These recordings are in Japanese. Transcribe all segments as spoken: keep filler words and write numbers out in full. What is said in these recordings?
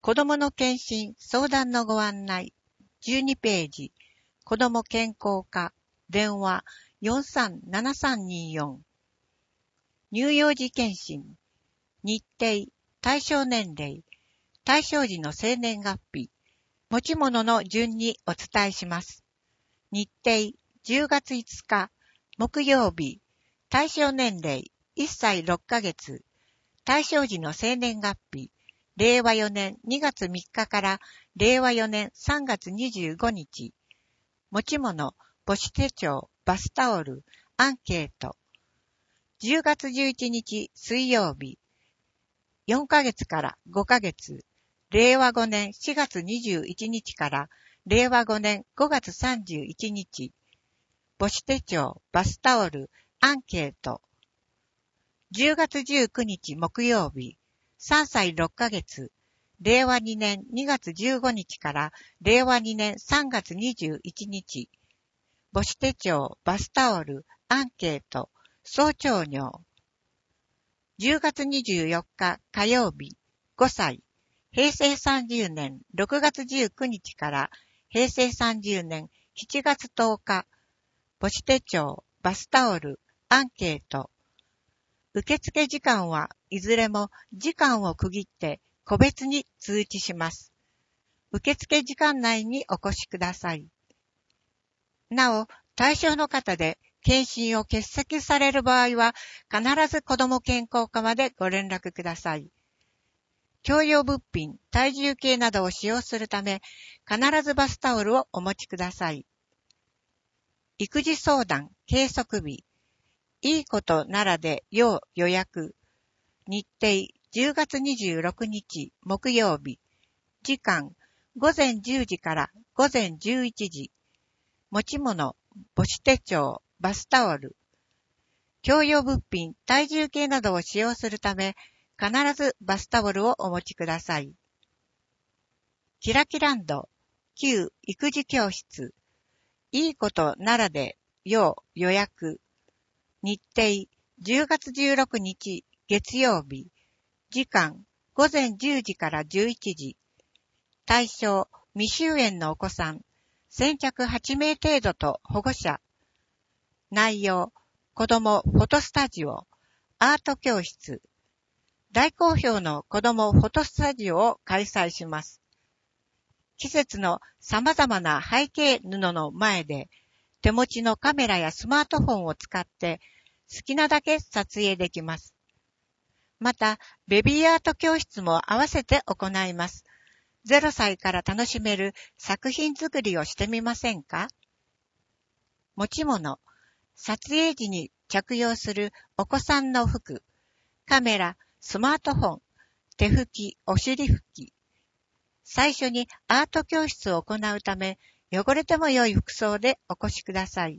子どもの健診相談のご案内じゅうにページ、子ども健康課、電話 よんさんななさんによん。乳幼児健診、日程、対象年齢、対象時の生年月日、持ち物の順にお伝えします。日程、じゅうがついつか、木曜日、対象年齢、いっさいろっかげつ、対象時の生年月日、れいわよねんにがつみっかかられいわよねんさんがつにじゅうごにち。持ち物、母子手帳、バスタオル、アンケート。じゅうがつじゅういちにち水曜日。よんかげつからごかげつ。れいわごねんしがつにじゅういちにちかられいわごねんごがつさんじゅういちにち。母子手帳、バスタオル、アンケート。じゅうがつじゅうくにち木曜日。さんさいろっかげつ。れいわにねんにがつじゅうごにちかられいわにねんさんがつにじゅういちにち。母子手帳、バスタオル、アンケート、早朝尿。じゅうがつにじゅうよっか火曜日、ごさい。へいせいさんじゅうねんろくがつじゅうくにちからへいせいさんじゅうねんしちがつとおか。母子手帳、バスタオル、アンケート。受付時間はいずれも時間を区切って個別に通知します。受付時間内にお越しください。なお、対象の方で検診を欠席される場合は、必ず子ども健康課までご連絡ください。共用物品、体重計などを使用するため、必ずバスタオルをお持ちください。育児相談、計測日。いいことならで要予約。日程じゅうがつにじゅうろくにち木曜日。時間ごぜんじゅうじからごぜんじゅういちじ。持ち物母子手帳、バスタオル。共用物品、体重計などを使用するため、必ずバスタオルをお持ちください。キラキランド、旧育児教室。いいことならで要予約。日程じゅうがつじゅうろくにち月曜日。時間ごぜんじゅうじからじゅういちじ。対象未就園のお子さん。先着はちめい程度と保護者。内容子どもフォトスタジオ、アート教室。大好評の子どもフォトスタジオを開催します。季節の様々な背景布の前で、手持ちのカメラやスマートフォンを使って好きなだけ撮影できます。また、ベビーアート教室も合わせて行います。ゼロさいから楽しめる作品作りをしてみませんか？持ち物、撮影時に着用するお子さんの服、カメラ、スマートフォン、手拭き、お尻拭き。最初にアート教室を行うため、汚れても良い服装でお越しください。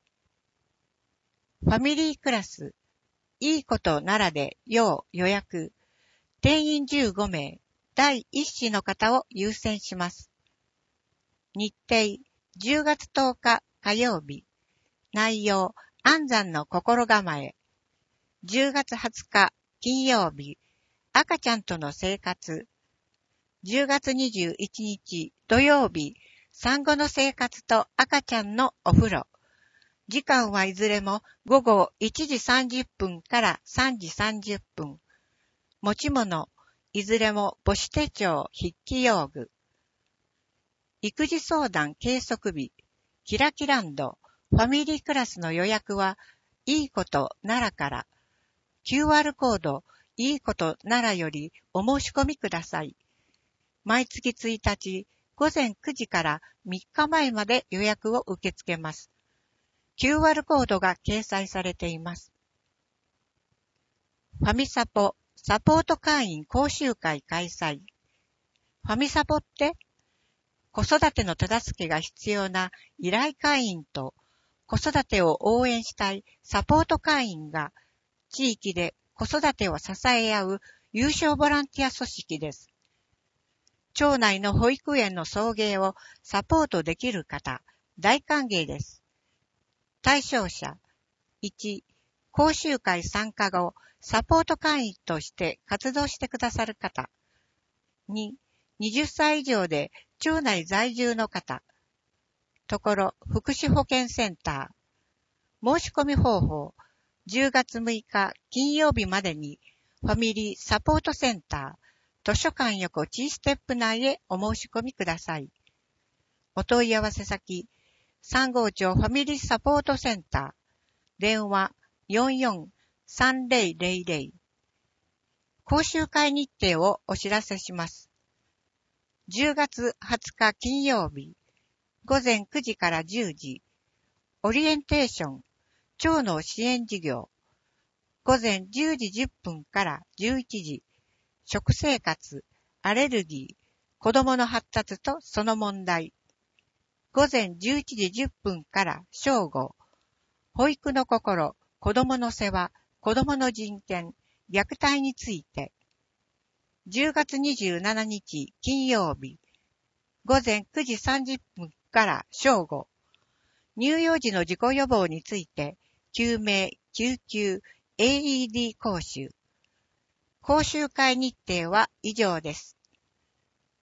ファミリークラス、いいことならで要予約。定員じゅうごめい、だいいっ子の方を優先します。日程、じゅうがつとおか火曜日。内容、安産の心構え。じゅうがつはつか金曜日。赤ちゃんとの生活。じゅうがつにじゅういちにち土曜日。産後の生活と赤ちゃんのお風呂。時間はいずれもごごいちじさんじゅっぷんからさんじさんじゅっぷん。持ち物、いずれも母子手帳、筆記用具。育児相談計測日、キラキランド、ファミリークラスの予約は、いいことならから、キューアール コード、いいことならよりお申し込みください。毎月ついたち、ごぜんくじからみっかまえまで予約を受け付けます。キューアール コードが掲載されています。ファミサポ、サポート会員講習会開催。ファミサポって、子育ての手助けが必要な依頼会員と子育てを応援したいサポート会員が地域で子育てを支え合う有償ボランティア組織です。町内の保育園の送迎をサポートできる方、大歓迎です。対象者、いち、講習会参加後、サポート会員として活動してくださる方。に、 はたち以上で町内在住の方。ところ、福祉保健センター。申し込み方法。じゅうがつむいか金曜日までにファミリーサポートセンター、図書館横 T ステップ内へお申し込みください。お問い合わせ先、さんごうちょうファミリーサポートセンター、電話 よんよんさんぜろぜろぜろ。講習会日程をお知らせします。じゅうがつはつか金曜日、ごぜんくじからじゅうじ、オリエンテーション、町の支援事業、ごぜんじゅうじじゅっぷんからじゅういちじ、食生活、アレルギー、子どもの発達とその問題、ごぜんじゅういちじじゅっぷんから正午、保育の心、子どもの世話、子どもの人権、虐待について、じゅうがつにじゅうしちにち金曜日、ごぜんくじさんじゅっぷんから正午、乳幼児の事故予防について、救命、救急、エーイーディー 講習。講習会日程は以上です。